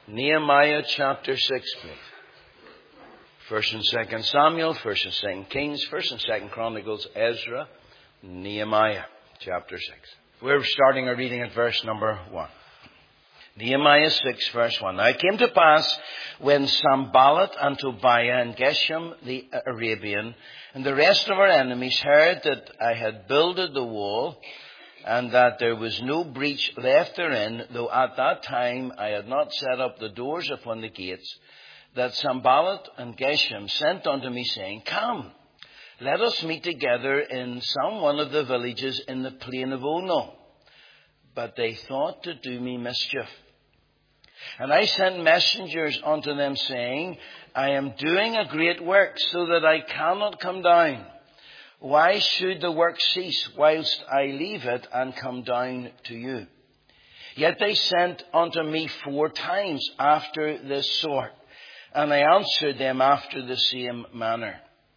Nehemiah chapter 6, please. 1st and 2nd Samuel, 1st and 2nd Kings, 1st and 2nd Chronicles, Ezra, Nehemiah chapter 6. We're starting our reading at verse number 1. Nehemiah 6, verse 1. Now it came to pass when Sanballat and Tobiah and Geshem the Arabian and the rest of our enemies heard that I had builded the wall, and that there was no breach left therein, though at that time I had not set up the doors upon the gates, that Sanballat and Geshem sent unto me, saying, Come, let us meet together in some one of the villages in the plain of Ono. But they thought to do me mischief. And I sent messengers unto them, saying, I am doing a great work, so that I cannot come down. Why should the work cease whilst I leave it and come down to you? Yet they sent unto me 4 times after this sort, and I answered them after the same manner.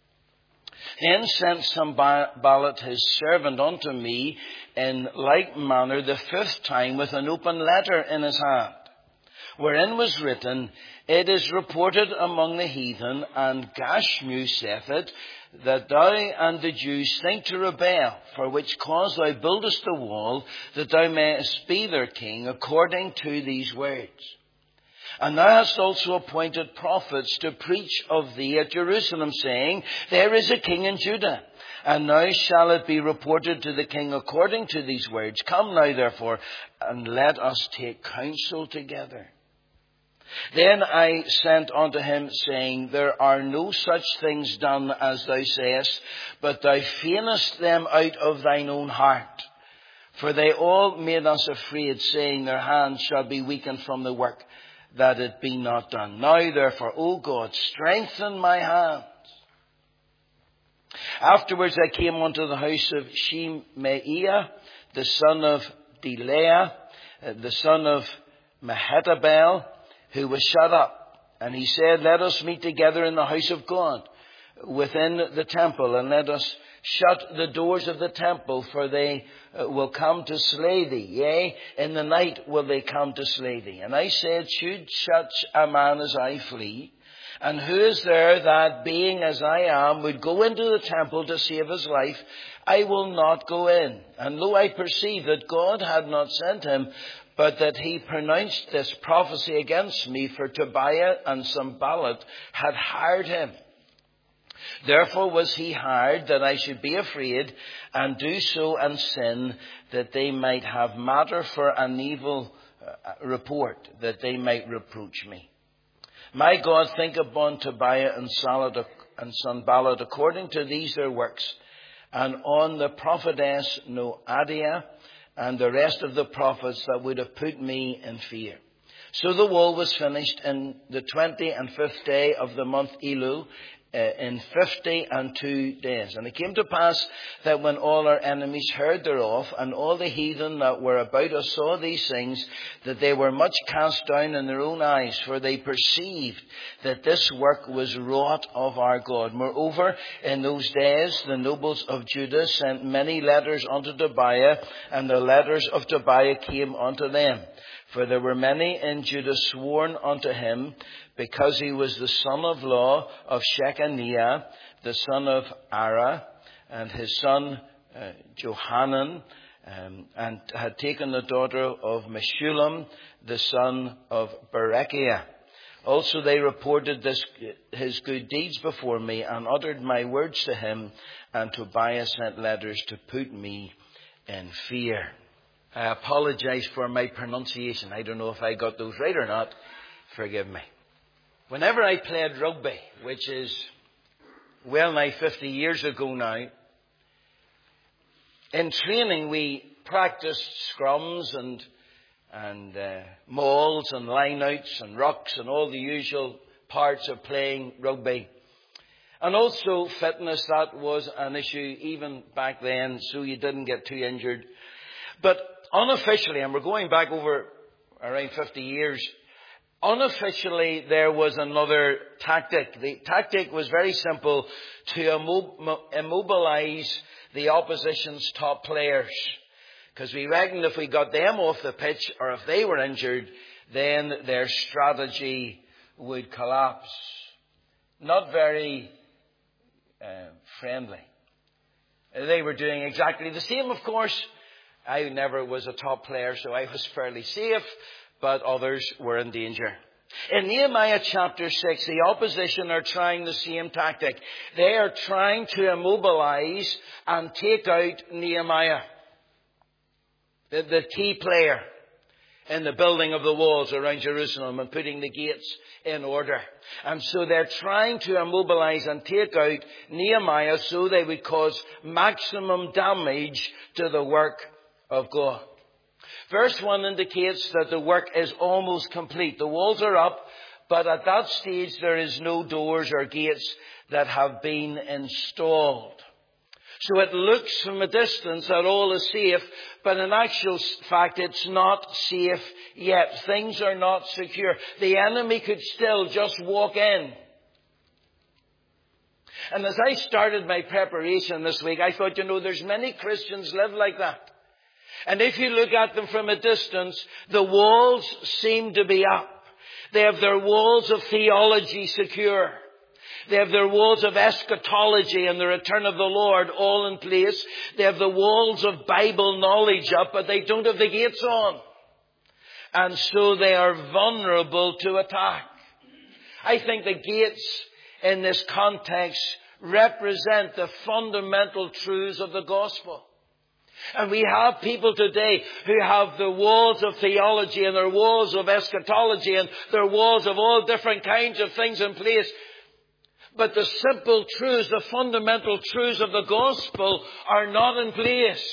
Then sent Sanballat his servant unto me in like manner the 5th time with an open letter in his hand, wherein was written, It is reported among the heathen, and Gashmu saith it, that thou and the Jews think to rebel, for which cause thou buildest the wall, that thou mayest be their king, according to these words. And thou hast also appointed prophets to preach of thee at Jerusalem, saying, There is a king in Judah. And now shall it be reported to the king according to these words. Come now, therefore, and let us take counsel together. Then I sent unto him, saying, There are no such things done as thou sayest, but thou feignest them out of thine own heart. For they all made us afraid, saying, Their hands shall be weakened from the work, that it be not done. Now therefore, O God, strengthen my hands. Afterwards I came unto the house of Shemaiah, the son of Delaiah, the son of Mehetabel, who was shut up. And he said, Let us meet together in the house of God, within the temple, and let us shut the doors of the temple, for they will come to slay thee. Yea, in the night will they come to slay thee. And I said, Should such a man as I flee? And who is there that, being as I am, would go into the temple to save his life? I will not go in. And lo, I perceive that God had not sent him, but that he pronounced this prophecy against me, for Tobiah and Sanballat had hired him. Therefore was he hired, that I should be afraid, and do so and sin, that they might have matter for an evil report, that they might reproach me. My God, think upon Tobiah and Sanballat according to these their works, and on the prophetess Noadiah, and the rest of the prophets that would have put me in fear. So the wall was finished in the 25th day of the month Elul, in 52 days. And it came to pass that when all our enemies heard thereof, and all the heathen that were about us saw these things, that they were much cast down in their own eyes, for they perceived that this work was wrought of our God. Moreover, in those days the nobles of Judah sent many letters unto Tobiah, and the letters of Tobiah came unto them. For there were many in Judah sworn unto him, because he was the son-in-law of Shechaniah, the son of Ara, and his son Johanan, and had taken the daughter of Meshullam, the son of Berechiah. Also they reported his good deeds before me, and uttered my words to him, and Tobiah sent letters to put me in fear. I apologize for my pronunciation. I don't know if I got those right or not. Forgive me. Whenever I played rugby, which is well nigh 50 years ago now, in training we practiced scrums and mauls and lineouts and rucks and all the usual parts of playing rugby. And also fitness, that was an issue even back then, so you didn't get too injured. But unofficially, and we're going back over around 50 years, unofficially there was another tactic. The tactic was very simple: to immobilize the opposition's top players. Because we reckoned if we got them off the pitch, or if they were injured, then their strategy would collapse. Not very friendly. They were doing exactly the same, of course. I never was a top player, so I was fairly safe, but others were in danger. In Nehemiah chapter 6, the opposition are trying the same tactic. They are trying to immobilize and take out Nehemiah, the key player in the building of the walls around Jerusalem and putting the gates in order. And so they're trying to immobilize and take out Nehemiah so they would cause maximum damage to the work of God. Verse 1 indicates that the work is almost complete. The walls are up, but at that stage there is no doors or gates that have been installed. So it looks from a distance that all is safe, but in actual fact it's not safe yet. Things are not secure. The enemy could still just walk in. And as I started my preparation this week, I thought, there's many Christians live like that. And if you look at them from a distance, the walls seem to be up. They have their walls of theology secure. They have their walls of eschatology and the return of the Lord all in place. They have the walls of Bible knowledge up, but they don't have the gates on. And so they are vulnerable to attack. I think the gates in this context represent the fundamental truths of the gospel. And we have people today who have the walls of theology and their walls of eschatology and their walls of all different kinds of things in place. But the simple truths, the fundamental truths of the gospel are not in place.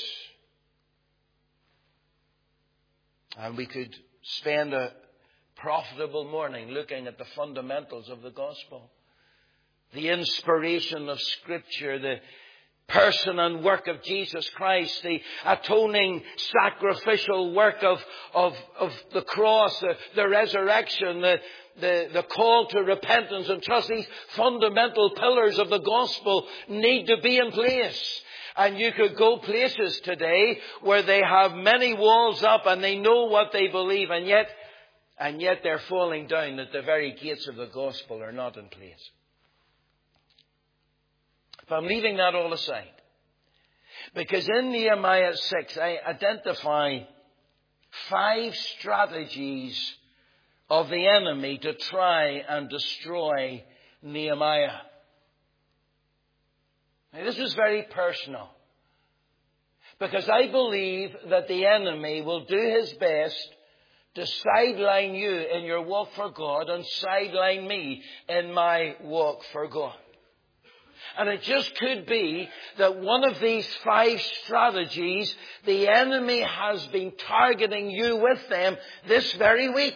And we could spend a profitable morning looking at the fundamentals of the gospel. The inspiration of Scripture, the person and work of Jesus Christ, the atoning sacrificial work of the cross, the resurrection, the call to repentance and trust. These fundamental pillars of the gospel need to be in place. And you could go places today where they have many walls up and they know what they believe, and yet they're falling down, that the very gates of the gospel are not in place. But I'm leaving that all aside. Because in Nehemiah 6, I identify 5 strategies of the enemy to try and destroy Nehemiah. Now, this is very personal. Because I believe that the enemy will do his best to sideline you in your walk for God and sideline me in my walk for God. And it just could be that one of these 5 strategies, the enemy has been targeting you with them this very week.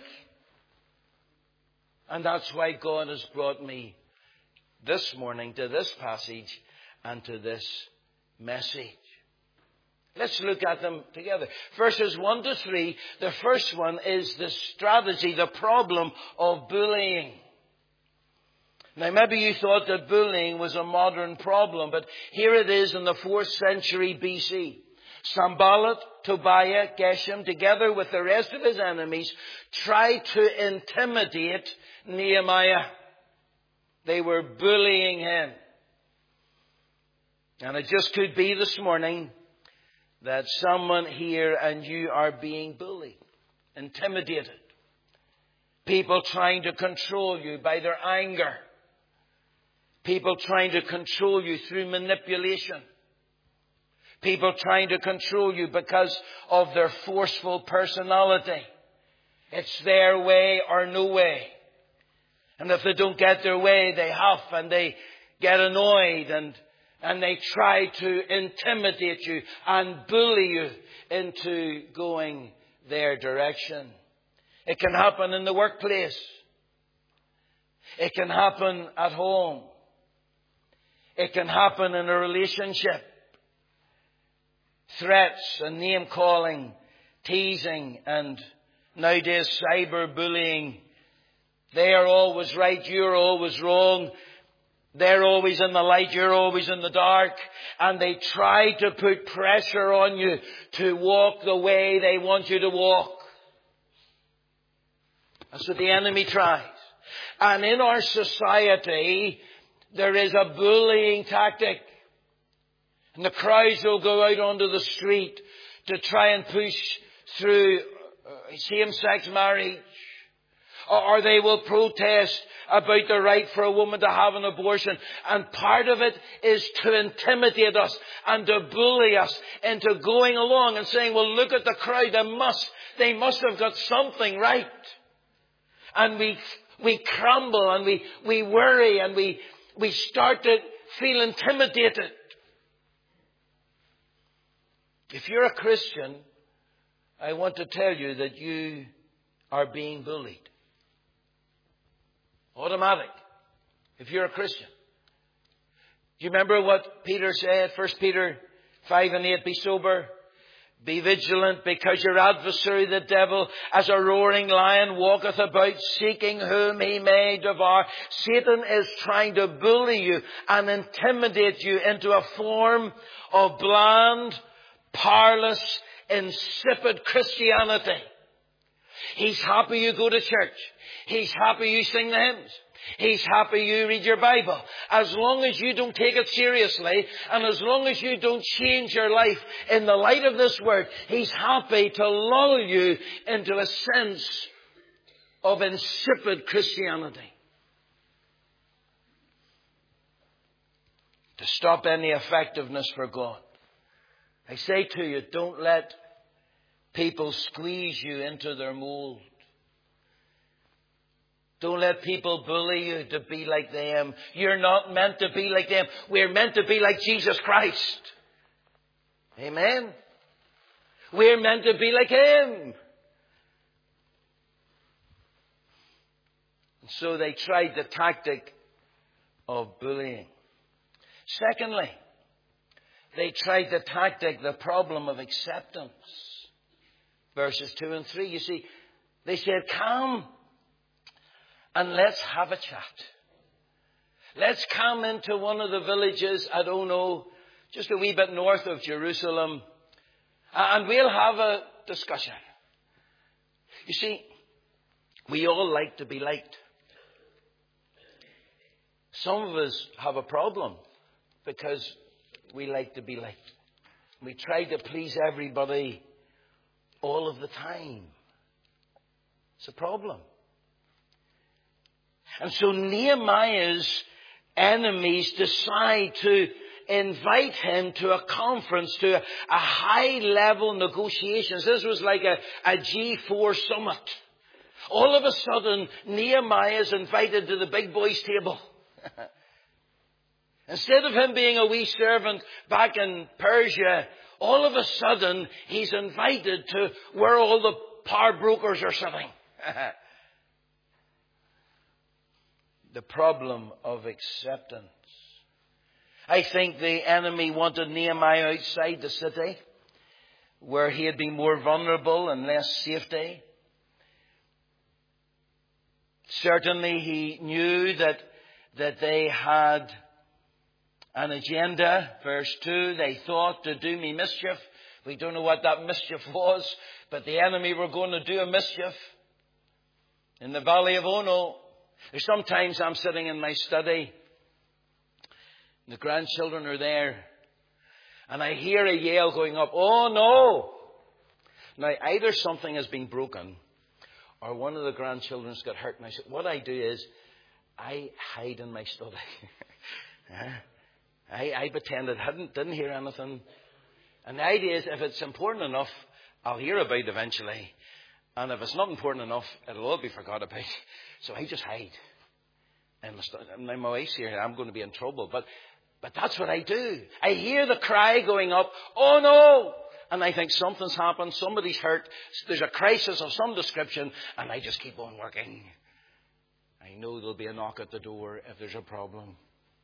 And that's why God has brought me this morning to this passage and to this message. Let's look at them together. Verses 1 to 3, the first one is the strategy, the problem of bullying. Now, maybe you thought that bullying was a modern problem, but here it is in the 4th century BC. Sanballat, Tobiah, Geshem, together with the rest of his enemies, tried to intimidate Nehemiah. They were bullying him. And it just could be this morning that someone here and you are being bullied, intimidated. People trying to control you by their anger. People trying to control you through manipulation. People trying to control you because of their forceful personality. It's their way or no way. And if they don't get their way, they huff and they get annoyed and they try to intimidate you and bully you into going their direction. It can happen in the workplace. It can happen at home. It can happen in a relationship. Threats and name-calling, teasing, and nowadays cyberbullying. They are always right, you're always wrong. They're always in the light, you're always in the dark. And they try to put pressure on you to walk the way they want you to walk. That's what the enemy tries. And in our society, there is a bullying tactic. And the crowds will go out onto the street to try and push through same-sex marriage. Or they will protest about the right for a woman to have an abortion. And part of it is to intimidate us and to bully us into going along and saying, well, look at the crowd. They must have got something right. And we crumble and we worry and we start to feel intimidated. If you're a Christian, I want to tell you that you are being bullied. Automatic. If you're a Christian. Do you remember what Peter said? 1 Peter 5:8, be sober, be vigilant, because your adversary the devil, as a roaring lion, walketh about, seeking whom he may devour. Satan is trying to bully you and intimidate you into a form of bland, powerless, insipid Christianity. He's happy you go to church. He's happy you sing the hymns. He's happy you read your Bible. As long as you don't take it seriously, and as long as you don't change your life in the light of this word, He's happy to lull you into a sense of insipid Christianity. To stop any effectiveness for God. I say to you, don't let people squeeze you into their mold. Don't let people bully you to be like them. You're not meant to be like them. We're meant to be like Jesus Christ. Amen? We're meant to be like Him. And so they tried the tactic of bullying. Secondly, they tried the tactic, the problem of acceptance. Verses 2 and 3, you see, they said, come and let's have a chat. Let's come into one of the villages, I don't know, just a wee bit north of Jerusalem, and we'll have a discussion. You see, we all like to be liked. Some of us have a problem because we like to be liked. We try to please everybody all of the time. It's a problem. And so Nehemiah's enemies decide to invite him to a conference, to a high-level negotiations. This was like a G4 summit. All of a sudden, Nehemiah is invited to the big boys' table. Instead of him being a wee servant back in Persia, all of a sudden, he's invited to where all the power brokers are sitting. The problem of acceptance. I think the enemy wanted Nehemiah outside the city, where he had been more vulnerable and less safety. Certainly he knew that they had an agenda. Verse 2, they thought to do me mischief. We don't know what that mischief was, but the enemy were going to do a mischief. In the valley of Ono, there's sometimes I'm sitting in my study, and the grandchildren are there, and I hear a yell going up, oh no! Now, either something has been broken, or one of the grandchildren's got hurt, and I said, what I do is, I hide in my study. I pretend I didn't hear anything. And the idea is, if it's important enough, I'll hear about it eventually. And if it's not important enough, it'll all be forgot about. So I just hide. And my wife's here, I'm going to be in trouble. But that's what I do. I hear the cry going up, oh no! And I think something's happened, somebody's hurt, there's a crisis of some description, and I just keep on working. I know there'll be a knock at the door if there's a problem.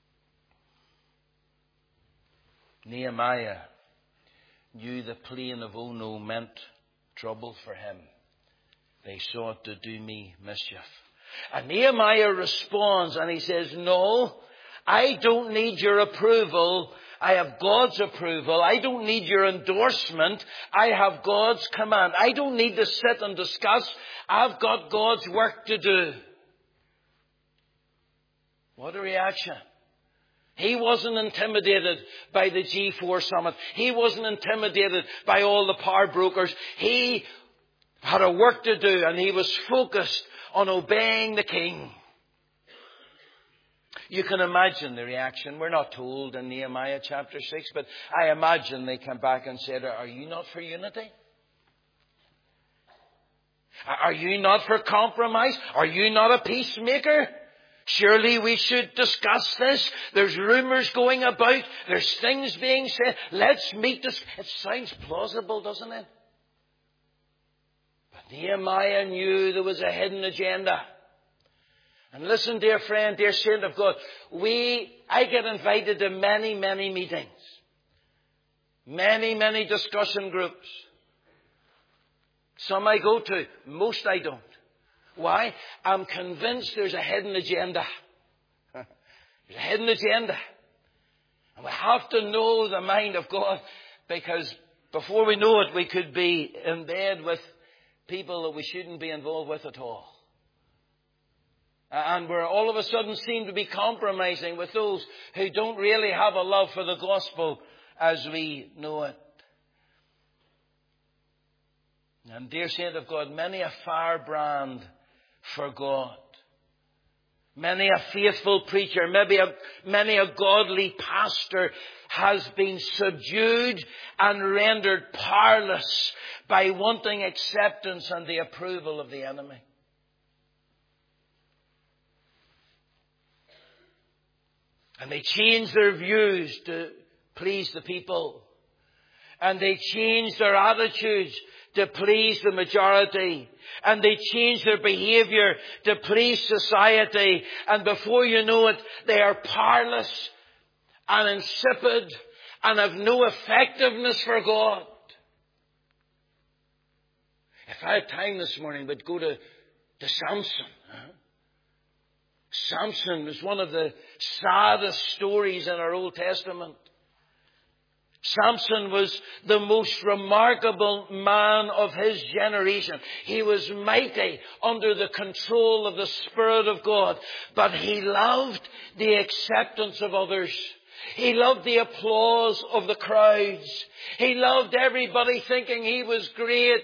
Nehemiah knew the plain of Ono meant trouble for him. They sought to do me mischief. And Nehemiah responds and he says, no, I don't need your approval. I have God's approval. I don't need your endorsement. I have God's command. I don't need to sit and discuss. I've got God's work to do. What a reaction. He wasn't intimidated by the G4 summit. He wasn't intimidated by all the power brokers. He had a work to do, and he was focused on obeying the king. You can imagine the reaction. We're not told in Nehemiah chapter 6, but I imagine they came back and said, are you not for unity? Are you not for compromise? Are you not a peacemaker? Surely we should discuss this. There's rumours going about. There's things being said. Let's meet this. It sounds plausible, doesn't it? But Nehemiah knew there was a hidden agenda. And listen, dear friend, dear saint of God, I get invited to many, many meetings. Many, many discussion groups. Some I go to, most I don't. Why? I'm convinced there's a hidden agenda. There's a hidden agenda. And we have to know the mind of God, because before we know it, we could be in bed with people that we shouldn't be involved with at all. And we're all of a sudden seem to be compromising with those who don't really have a love for the gospel as we know it. And dear saint of God, many a firebrand for God. Many a faithful preacher, many a godly pastor has been subdued and rendered powerless by wanting acceptance and the approval of the enemy. And they change their views to please the people. And they change their attitudes to please the majority. And they change their behaviour to please society. And before you know it, they are powerless and insipid and have no effectiveness for God. If I had time this morning, we'd go to Samson. Samson was one of the saddest stories in our Old Testament. Samson was the most remarkable man of his generation. He was mighty under the control of the Spirit of God, but he loved the acceptance of others. He loved the applause of the crowds. He loved everybody thinking he was great.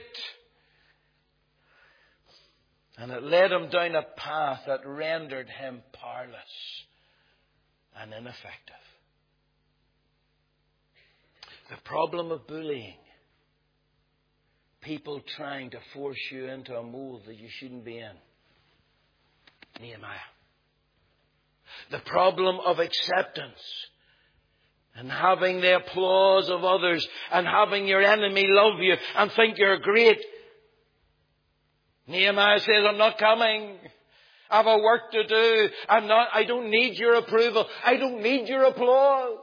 And it led him down a path that rendered him powerless and ineffective. The problem of bullying. People trying to force you into a mold that you shouldn't be in. Nehemiah. The problem of acceptance. And having the applause of others. And having your enemy love you and think you're great. Nehemiah says, I'm not coming. I have a work to do. I don't need your approval. I don't need your applause.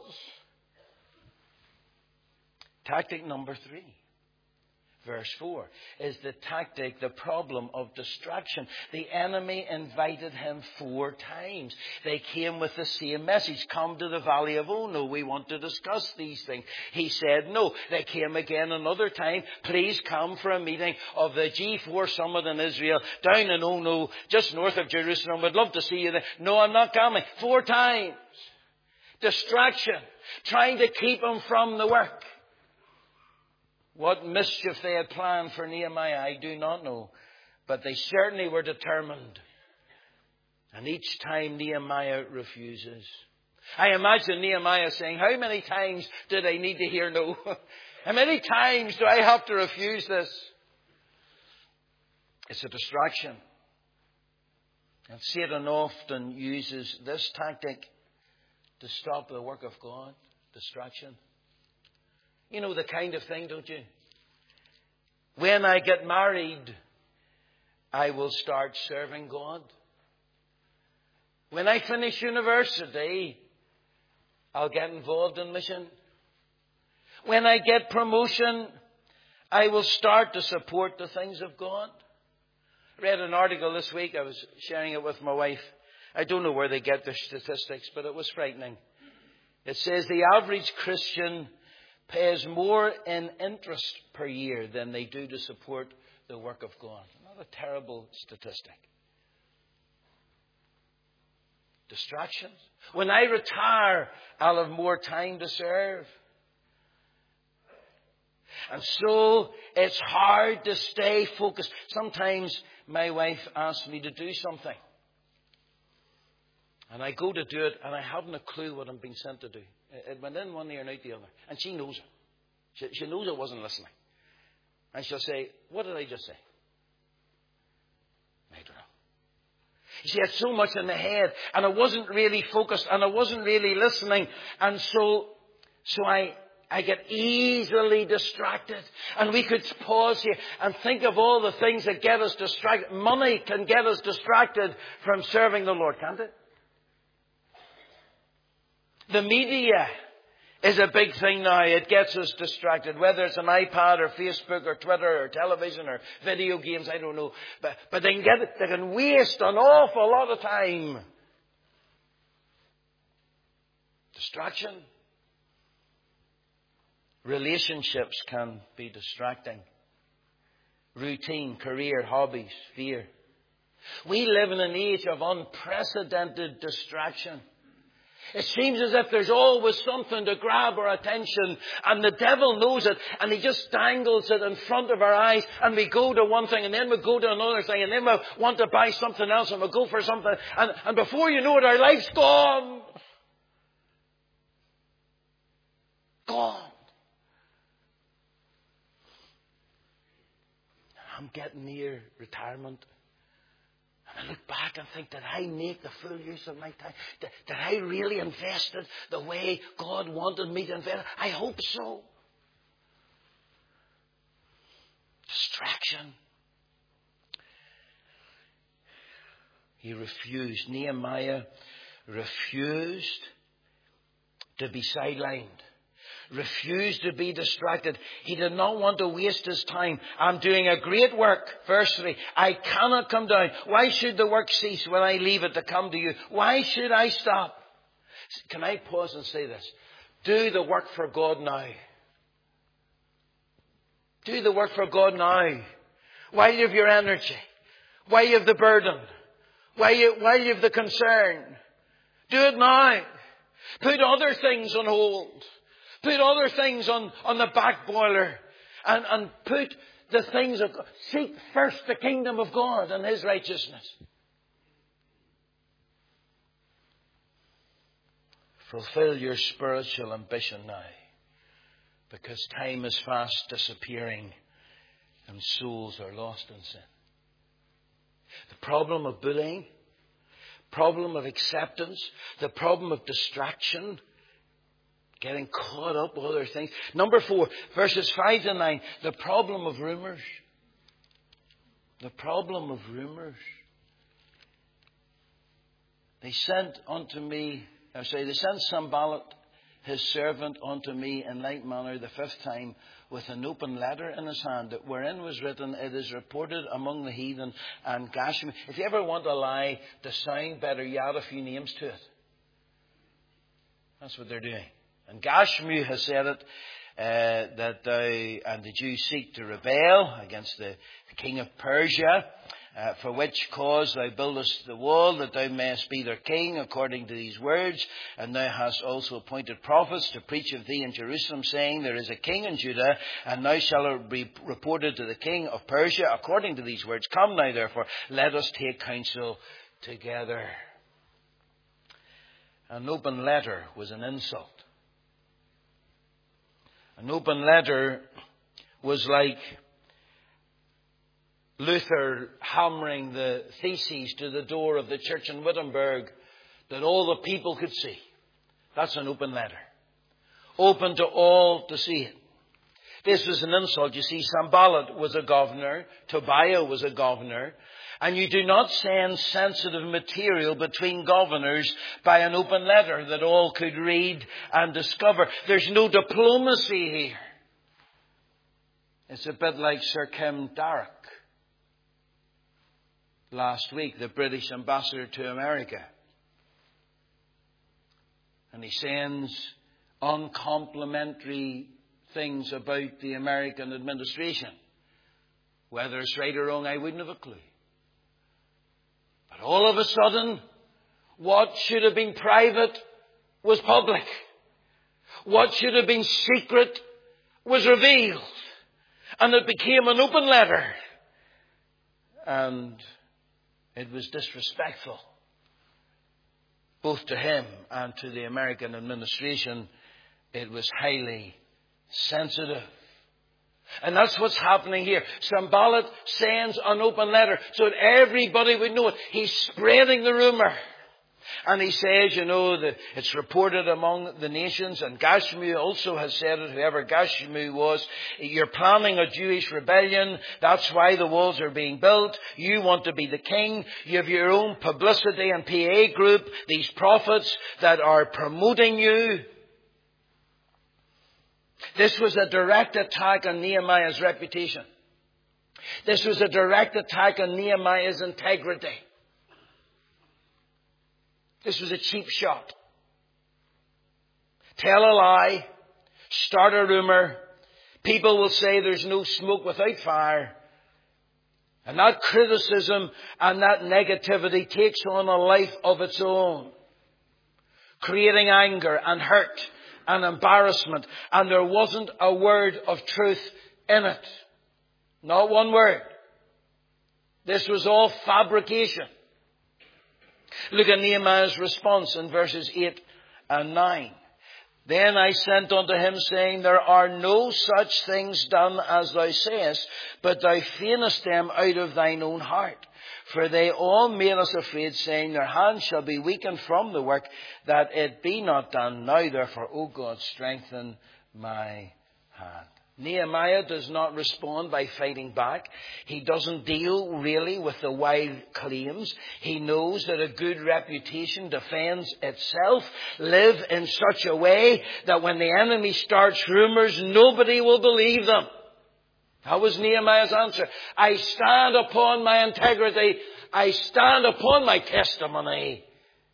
Tactic number 3, verse 4, is the problem of distraction. The enemy invited him 4 times. They came with the same message. Come to the valley of Ono. We want to discuss these things. He said no. They came again another time. Please come for a meeting of the G4 summit in Israel, down in Ono, just north of Jerusalem. We'd love to see you there. No, I'm not coming. 4 times. Distraction. Trying to keep him from the work. What mischief they had planned for Nehemiah, I do not know. But they certainly were determined. And each time Nehemiah refuses. I imagine Nehemiah saying, how many times do they need to hear no? How many times do I have to refuse this? It's a distraction. And Satan often uses this tactic to stop the work of God. Distraction. You know the kind of thing, don't you? When I get married, I will start serving God. When I finish university, I'll get involved in mission. When I get promotion, I will start to support the things of God. I read an article this week. I was sharing it with my wife. I don't know where they get their statistics, but it was frightening. It says the average Christian pays more in interest per year than they do to support the work of God. Not a terrible statistic. Distractions. When I retire, I'll have more time to serve. And so it's hard to stay focused. Sometimes my wife asks me to do something. And I go to do it, and I haven't a clue what I'm being sent to do. It went in one ear and out the other. And she knows it. She knows I wasn't listening. And she'll say, what did I just say? I don't know. She had so much in the head, and I wasn't really focused, and I wasn't really listening. And so I get easily distracted. And we could pause here and think of all the things that get us distracted. Money can get us distracted from serving the Lord, can't it? The media is a big thing now. It gets us distracted. Whether it's an iPad or Facebook or Twitter or television or video games, I don't know. But they can waste an awful lot of time. Distraction. Relationships can be distracting. Routine, career, hobbies, fear. We live in an age of unprecedented distraction. It seems as if there's always something to grab our attention, and the devil knows it, and he just dangles it in front of our eyes, and we go to one thing, and then we go to another thing, and then we want to buy something else, and we go for something, and before you know it, our life's gone. Gone. I'm getting near retirement. And I look back and think, did I make the full use of my time? Did I really invest it the way God wanted me to invest it? I hope so. Distraction. He refused. Nehemiah refused to be sidelined. Refused to be distracted. He did not want to waste his time. I'm doing a great work. Verse 3. I cannot come down. Why should the work cease when I leave it to come to you? Why should I stop? Can I pause and say this? Do the work for God now. Do the work for God now. While you have your energy. While you have the burden. While you have the concern. Do it now. Put other things on hold. Put other things on the back boiler. And put the things of God. Seek first the kingdom of God and His righteousness. Fulfill your spiritual ambition now. Because time is fast disappearing and souls are lost in sin. The problem of bullying, problem of acceptance, the problem of distraction, getting caught up with other things. Number 4, verses 5 to 9, the problem of rumours. The problem of rumours. They sent Sanballat, his servant, unto me in like manner the 5th time, with an open letter in his hand, wherein was written, it is reported among the heathen and Gashmu. If you ever want a lie to sound better, you add a few names to it. That's what they're doing. And Gashmu has said it, that thou and the Jews seek to rebel against the king of Persia, for which cause thou buildest the wall, that thou mayest be their king, according to these words. And thou hast also appointed prophets to preach of thee in Jerusalem, saying, there is a king in Judah, and now shall it be reported to the king of Persia, according to these words. Come now, therefore, let us take counsel together. An open letter was an insult. An open letter was like Luther hammering the theses to the door of the church in Wittenberg that all the people could see. That's an open letter. Open to all to see it. This was an insult. You see, Sanballat was a governor. Tobiah was a governor. And you do not send sensitive material between governors by an open letter that all could read and discover. There's no diplomacy here. It's a bit like Sir Kim Darroch last week, the British ambassador to America. And he sends uncomplimentary things about the American administration. Whether it's right or wrong, I wouldn't have a clue. But all of a sudden, what should have been private was public. What should have been secret was revealed. And it became an open letter. And it was disrespectful, both to him and to the American administration. It was highly sensitive. And that's what's happening here. Sanballat sends an open letter so that everybody would know it. He's spreading the rumor. And he says, that it's reported among the nations, and Gashmu also has said it, whoever Gashmu was, you're planning a Jewish rebellion. That's why the walls are being built. You want to be the king. You have your own publicity and PA group, these prophets that are promoting you. This was a direct attack on Nehemiah's reputation. This was a direct attack on Nehemiah's integrity. This was a cheap shot. Tell a lie. Start a rumor. People will say there's no smoke without fire. And that criticism and that negativity takes on a life of its own, creating anger and hurt and embarrassment. And there wasn't a word of truth in it. Not one word. This was all fabrication. Look at Nehemiah's response in verses 8 and 9. Then I sent unto him, saying, there are no such things done as thou sayest, but thou feignest them out of thine own heart. For they all made us afraid, saying, their hands shall be weakened from the work, that it be not done. Now therefore, O God, strengthen my hand. Nehemiah does not respond by fighting back. He doesn't deal really with the wild claims. He knows that a good reputation defends itself. Live in such a way that when the enemy starts rumors, nobody will believe them. That was Nehemiah's answer. I stand upon my integrity. I stand upon my testimony.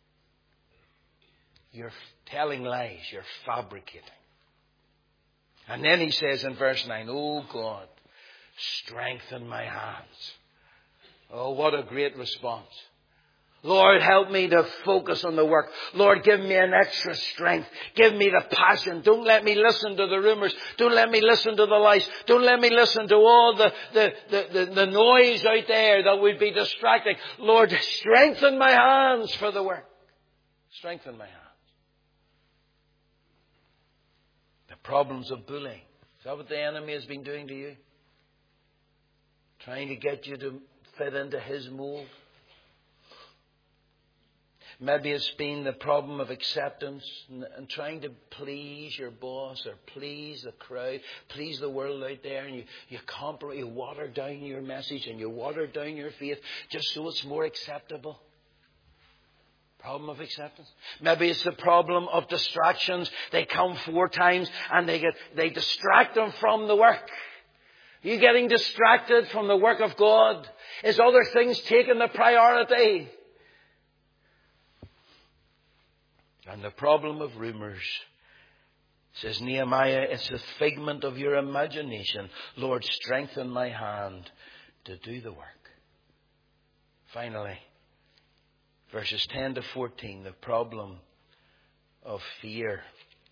You're telling lies. You're fabricating. And then he says in verse 9, oh God, strengthen my hands. Oh, what a great response. Lord, help me to focus on the work. Lord, give me an extra strength. Give me the passion. Don't let me listen to the rumors. Don't let me listen to the lies. Don't let me listen to all the noise out there that would be distracting. Lord, strengthen my hands for the work. Strengthen my hands. The problems of bullying. Is that what the enemy has been doing to you? Trying to get you to fit into his mold. Maybe it's been the problem of acceptance and trying to please your boss or please the crowd, please the world out there, and you water down your message and you water down your faith just so it's more acceptable. Problem of acceptance. Maybe it's the problem of distractions. They come 4 times and they distract them from the work. Are you getting distracted from the work of God? Is other things taking the priority? And the problem of rumors, says Nehemiah, it's a figment of your imagination. Lord, strengthen my hand to do the work. Finally, verses 10 to 14, the problem of fear.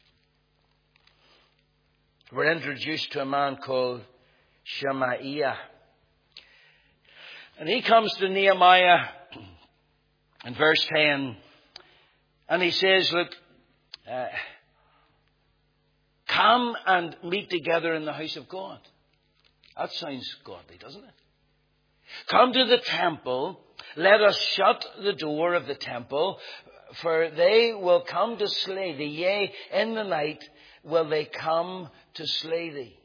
We're introduced to a man called Shemaiah. And he comes to Nehemiah in verse 10. And he says, look, come and meet together in the house of God. That sounds godly, doesn't it? Come to the temple. Let us shut the door of the temple, for they will come to slay thee. Yea, in the night will they come to slay thee.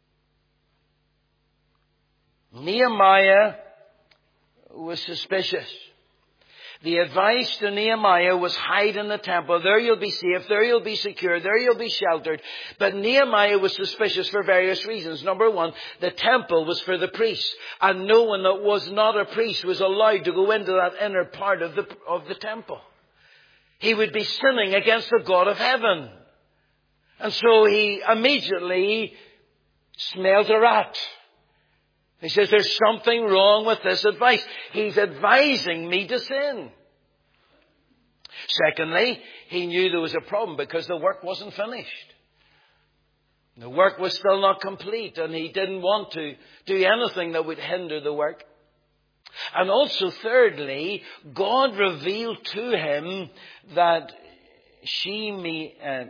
Nehemiah was suspicious. The advice to Nehemiah was hide in the temple. There you'll be safe. There you'll be secure. There you'll be sheltered. But Nehemiah was suspicious for various reasons. Number one, the temple was for the priests. And no one that was not a priest was allowed to go into that inner part of the temple. he would be sinning against the God of heaven. And so he immediately smelled a rat. He says, there's something wrong with this advice. He's advising me to sin. Secondly, he knew there was a problem because the work wasn't finished. The work was still not complete, and he didn't want to do anything that would hinder the work. And also, thirdly, God revealed to him that Shemaiah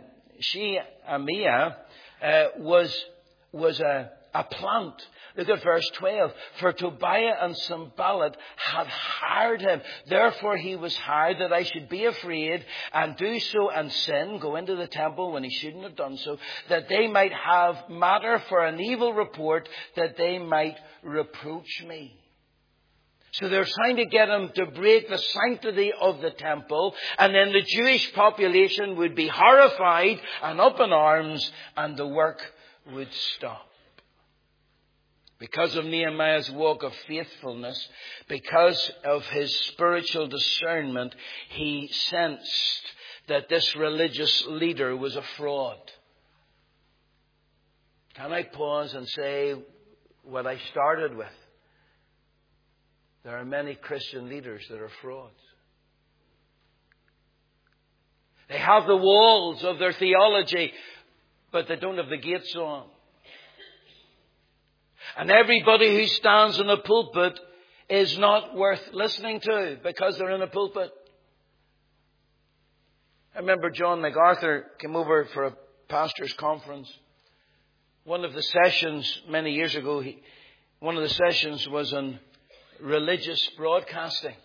was a plant. Look at verse 12. For Tobiah and Sanballat had hired him. Therefore he was hired that I should be afraid and do so and sin, go into the temple when he shouldn't have done so, that they might have matter for an evil report, that they might reproach me. So they're trying to get him to break the sanctity of the temple, and then the Jewish population would be horrified and up in arms, and the work would stop. Because of Nehemiah's walk of faithfulness, because of his spiritual discernment, he sensed that this religious leader was a fraud. Can I pause and say what I started with? There are many Christian leaders that are frauds. They have the walls of their theology, but they don't have the gates on. And everybody who stands in a pulpit is not worth listening to because they're in a pulpit. I remember John MacArthur came over for a pastor's conference. One of the sessions many years ago, one of the sessions was on religious broadcasting.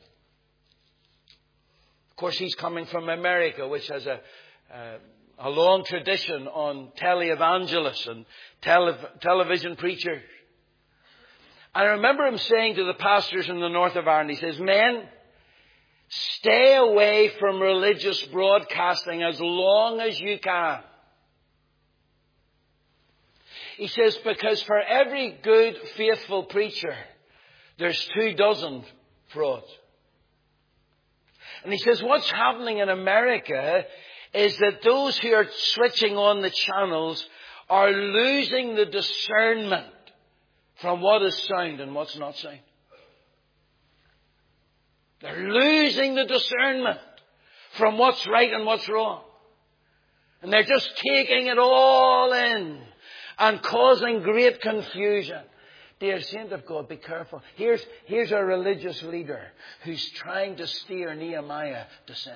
Of course, he's coming from America, which has a long tradition on televangelists and television preachers. I remember him saying to the pastors in the north of Ireland, he says, men, stay away from religious broadcasting as long as you can. He says, because for every good, faithful preacher, there's 24 frauds. And he says, what's happening in America is that those who are switching on the channels are losing the discernment from what is sound and what's not sound. They're losing the discernment from what's right and what's wrong. And they're just taking it all in and causing great confusion. Dear saint of God, be careful. Here's a religious leader who's trying to steer Nehemiah to sin.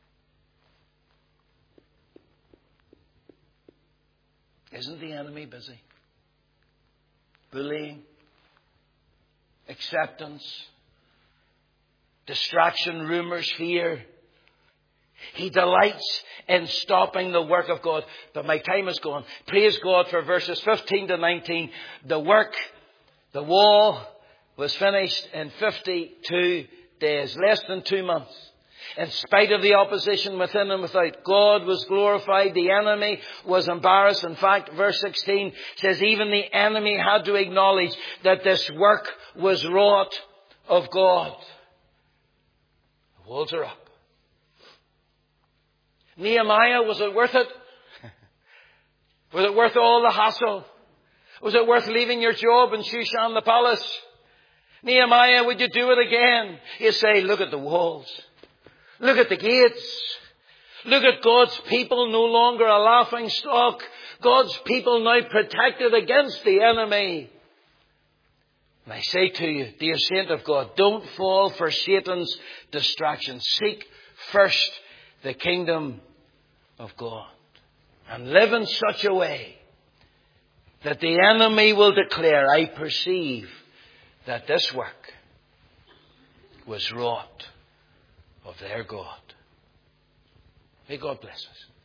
Isn't the enemy busy? Bullying, acceptance, distraction, rumors, fear. He delights in stopping the work of God. But my time is gone. Praise God for verses 15 to 19. The work, the wall, was finished in 52 days, less than 2 months. In spite of the opposition within and without, God was glorified. The enemy was embarrassed. In fact, verse 16 says even the enemy had to acknowledge that this work was wrought of God. The walls are up. Nehemiah, was it worth it? Was it worth all the hassle? Was it worth leaving your job in Shushan the palace? Nehemiah, would you do it again? You say, look at the walls. Look at the gates. Look at God's people no longer a laughing stock. God's people now protected against the enemy. And I say to you, dear saint of God, don't fall for Satan's distraction. Seek first the kingdom of God. And live in such a way that the enemy will declare, I perceive that this work was wrought of their God. May God bless us.